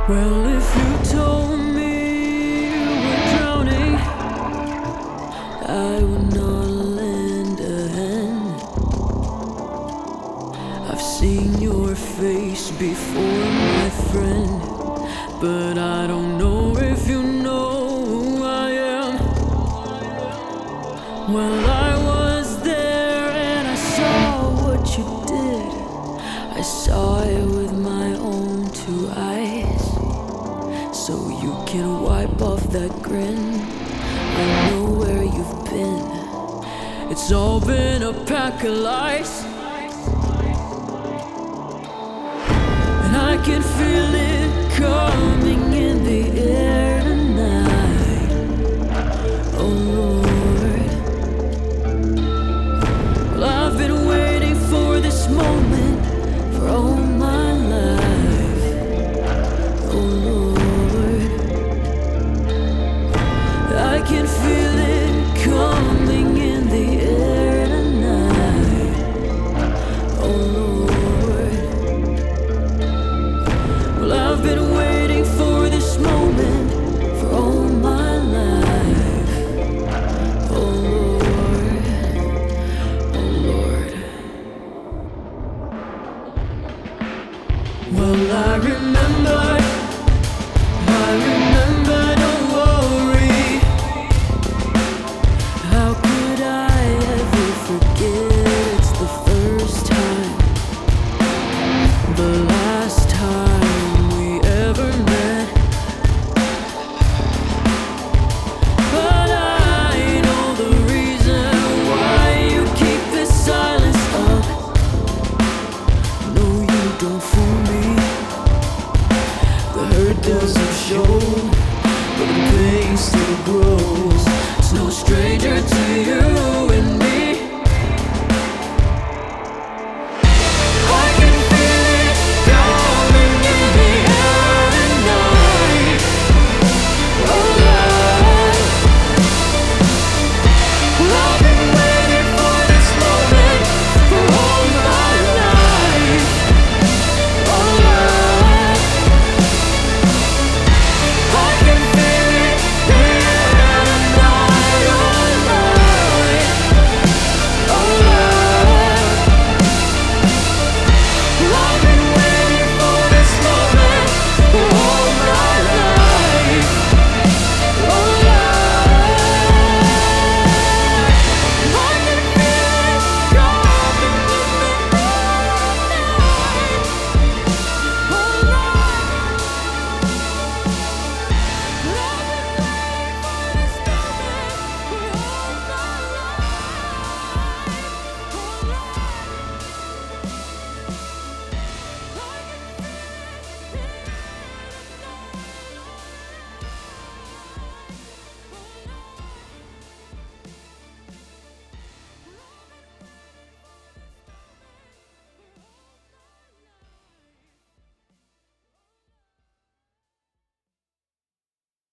Well, if you told me you were drowning, I would not lend a hand. I've seen your face before, my friend, but I don't know if you know who I am. Well, I was there and I saw what you did. I saw it with my own two eyes. So you can wipe off that grin. I know where you've been. It's all been a pack of lies, and I can feel it coming in the air tonight. Oh Lord, well, I've been waiting for this moment for all my life. Oh Lord, I can feel it coming in the air tonight. Oh Lord, well, I've been waiting for this moment for all my life. Oh Lord, oh Lord. Well, I remember, don't worry. How could I ever forget? It's the first time, the last time we ever met. But I know the reason why you keep this silence up. No, you don't fool me. The hurt doesn't show, but the pain still grows. It's no stranger to you and me.